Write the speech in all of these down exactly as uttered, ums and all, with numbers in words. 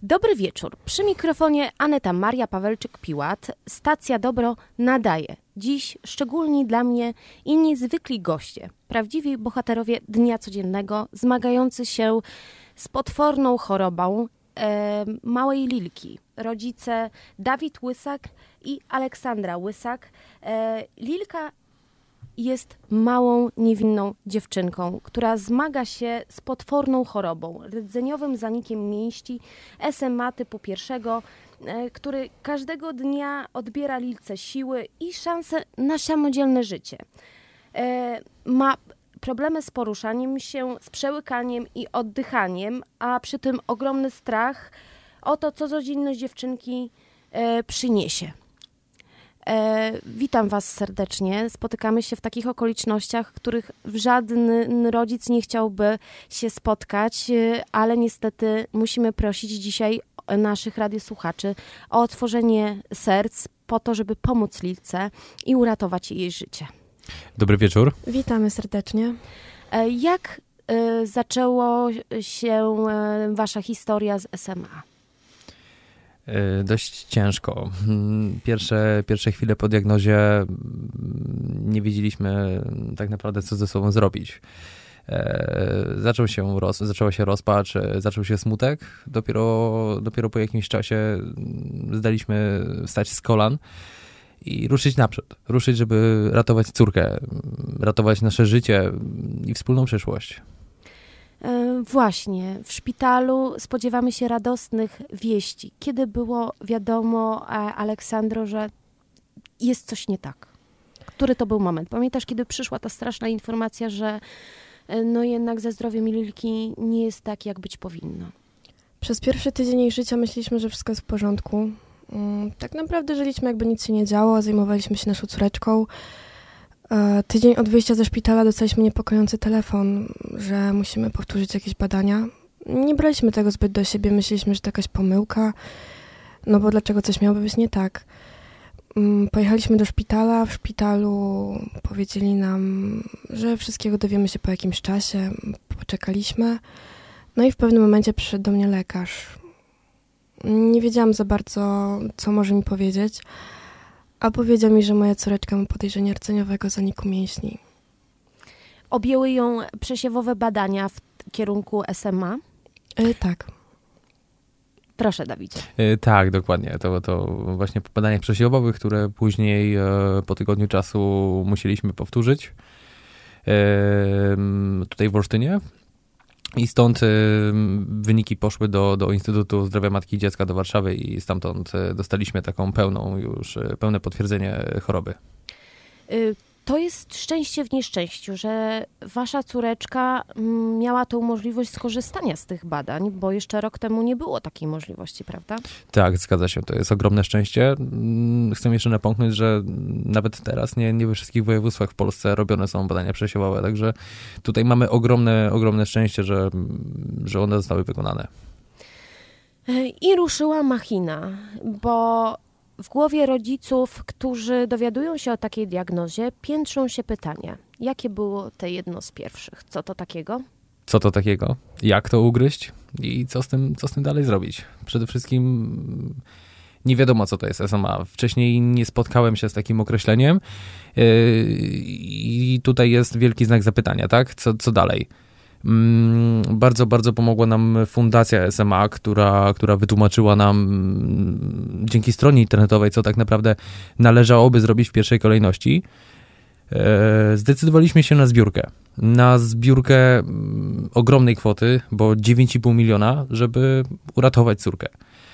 Dobry wieczór. Przy mikrofonie Aneta Maria Pawelczyk-Piłat. Stacja Dobro nadaje. Dziś szczególni dla mnie i niezwykli goście. Prawdziwi bohaterowie dnia codziennego, zmagający się z potworną chorobą e, małej Lilki. Rodzice Dawid Łysak i Aleksandra Łysak. E, Lilka jest małą, niewinną dziewczynką, która zmaga się z potworną chorobą, rdzeniowym zanikiem mięśni, S M A typu pierwszego, e, który każdego dnia odbiera Lilce siły i szanse na samodzielne życie. E, ma problemy z poruszaniem się, z przełykaniem i oddychaniem, a przy tym ogromny strach o to, co codzienność dziewczynki e, przyniesie. E, witam Was serdecznie. Spotykamy się w takich okolicznościach, w których żaden rodzic nie chciałby się spotkać, e, ale niestety musimy prosić dzisiaj naszych radiosłuchaczy o otworzenie serc po to, żeby pomóc Lilce i uratować jej życie. Dobry wieczór. Witamy serdecznie. E, jak e, zaczęło się e, Wasza historia z S M A? Dość ciężko. Pierwsze, pierwsze chwile po diagnozie nie wiedzieliśmy tak naprawdę, co ze sobą zrobić. Zaczął się roz, zaczęła się rozpacz, zaczął się smutek. Dopiero, dopiero po jakimś czasie zdaliśmy wstać z kolan i ruszyć naprzód. Ruszyć, żeby ratować córkę, ratować nasze życie i wspólną przyszłość. Właśnie, w szpitalu spodziewamy się radosnych wieści. Kiedy było wiadomo, Aleksandro, że jest coś nie tak? Który to był moment? Pamiętasz, kiedy przyszła ta straszna informacja, że no jednak ze zdrowiem Lilki nie jest tak, jak być powinno? Przez pierwszy tydzień jej życia myśleliśmy, że wszystko jest w porządku. Tak naprawdę żyliśmy, jakby nic się nie działo, zajmowaliśmy się naszą córeczką. Tydzień od wyjścia ze szpitala dostaliśmy niepokojący telefon, że musimy powtórzyć jakieś badania. Nie braliśmy tego zbyt do siebie, myśleliśmy, że to jakaś pomyłka, no bo dlaczego coś miałoby być nie tak. Pojechaliśmy do szpitala, w szpitalu powiedzieli nam, że wszystkiego dowiemy się po jakimś czasie, poczekaliśmy. No i w pewnym momencie przyszedł do mnie lekarz. Nie wiedziałam za bardzo, co może mi powiedzieć, a powiedział mi, że moja córeczka ma podejrzenie rdzeniowego zaniku mięśni. Objęły ją przesiewowe badania w kierunku S M A? Yy, tak. Proszę, Dawidzie. Yy, tak, dokładnie. To, to właśnie po badaniach przesiewowych, które później yy, po tygodniu czasu musieliśmy powtórzyć yy, tutaj w Olsztynie. I stąd y, wyniki poszły do, do Instytutu Zdrowia Matki i Dziecka do Warszawy i stamtąd y, dostaliśmy taką pełną już, y, pełne potwierdzenie choroby. Y, to jest szczęście w nieszczęściu, że wasza córeczka m, miała tą możliwość skorzystania z tych badań, bo jeszcze rok temu nie było takiej możliwości, prawda? Tak, zgadza się. To jest ogromne szczęście. Chcę jeszcze napomknąć, że nawet teraz nie, nie we wszystkich województwach w Polsce robione są badania przesiewowe, także tutaj mamy ogromne, ogromne szczęście, że, że one zostały wykonane. I ruszyła machina, bo w głowie rodziców, którzy dowiadują się o takiej diagnozie, piętrzą się pytania. Jakie było te jedno z pierwszych? Co to takiego? Co to takiego? Jak to ugryźć? I co z tym, co z tym dalej zrobić? Przede wszystkim nie wiadomo, co to jest S M A. Wcześniej nie spotkałem się z takim określeniem i tutaj jest wielki znak zapytania, tak? Co, co dalej? Bardzo, bardzo pomogła nam Fundacja S M A, która, która wytłumaczyła nam dzięki stronie internetowej, co tak naprawdę należałoby zrobić w pierwszej kolejności. Zdecydowaliśmy się na zbiórkę. Na zbiórkę ogromnej kwoty, bo dziewięć i pół miliona, żeby uratować córkę.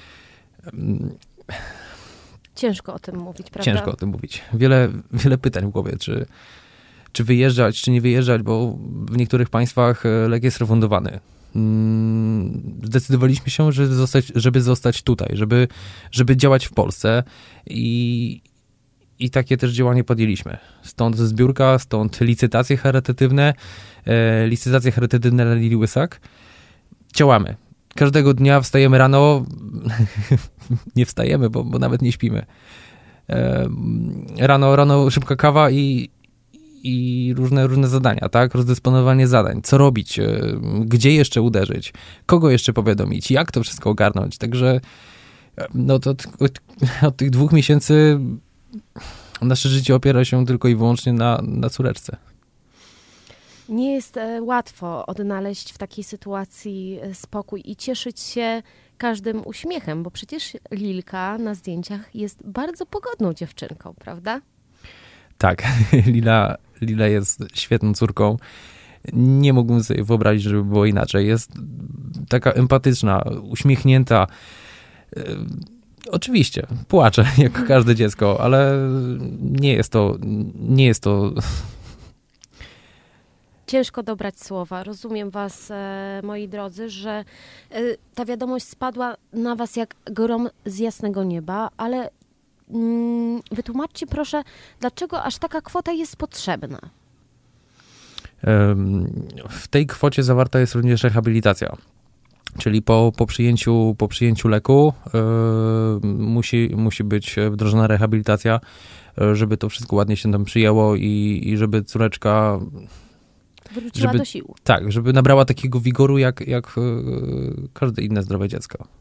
Ciężko o tym mówić, prawda? Ciężko o tym mówić. Wiele, wiele pytań w głowie, czy czy wyjeżdżać, czy nie wyjeżdżać, bo w niektórych państwach lek jest refundowany. Zdecydowaliśmy się, żeby zostać, żeby zostać tutaj, żeby, żeby działać w Polsce i, i takie też działanie podjęliśmy. Stąd zbiórka, stąd licytacje charytatywne, e, licytacje charytatywne dla Lili Łysak. Działamy. Każdego dnia wstajemy rano, nie wstajemy, bo, bo nawet nie śpimy. E, rano, rano szybka kawa i i różne, różne zadania, tak? Rozdysponowanie zadań, co robić, gdzie jeszcze uderzyć, kogo jeszcze powiadomić, jak to wszystko ogarnąć. Także no to od, od, od tych dwóch miesięcy nasze życie opiera się tylko i wyłącznie na, na córeczce. Nie jest e, łatwo odnaleźć w takiej sytuacji spokój i cieszyć się każdym uśmiechem, bo przecież Lilka na zdjęciach jest bardzo pogodną dziewczynką, prawda? Tak, Lila, Lila jest świetną córką. Nie mógłbym sobie wyobrazić, żeby było inaczej. Jest taka empatyczna, uśmiechnięta. Oczywiście, płacze jak każde dziecko, ale nie jest to, nie jest to... Ciężko dobrać słowa. Rozumiem was, e, moi drodzy, że e, ta wiadomość spadła na was jak grom z jasnego nieba, ale mm, wytłumaczcie proszę, dlaczego aż taka kwota jest potrzebna? W tej kwocie zawarta jest również rehabilitacja. Czyli po, po, przyjęciu, po przyjęciu leku yy, musi, musi być wdrożona rehabilitacja, żeby to wszystko ładnie się tam przyjęło i, i żeby córeczka... Wróciła żeby, do sił. Tak, żeby nabrała takiego wigoru jak, jak yy, każde inne zdrowe dziecko.